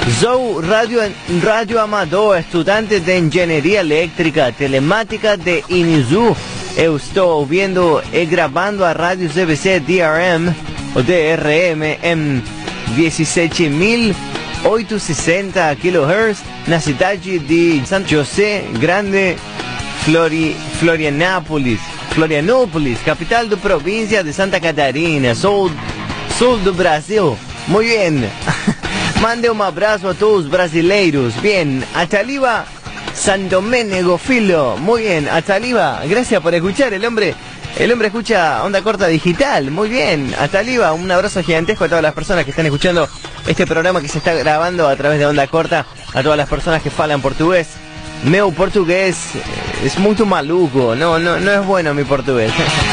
Sou radio amador, estudante de engenharia elétrica telemática de Inizu. Eu estou ouvindo e gravando a rádio CBC DRM, ou DRM, em 17.860 kHz, na cidade de São José Grande, Florianópolis, capital da província de Santa Catarina, sul do Brasil. Muy bien. Mande un abrazo a todos los brasileiros. Bien, hasta arriba, San Doménico Filo. Muy bien, hasta arriba. Gracias por escuchar. El hombre escucha Onda Corta Digital. Muy bien, hasta arriba. Un abrazo gigantesco a todas las personas que están escuchando este programa que se está grabando a través de Onda Corta. A todas las personas que hablan portugués. Meu portugués es muy maluco. No es bueno mi portugués.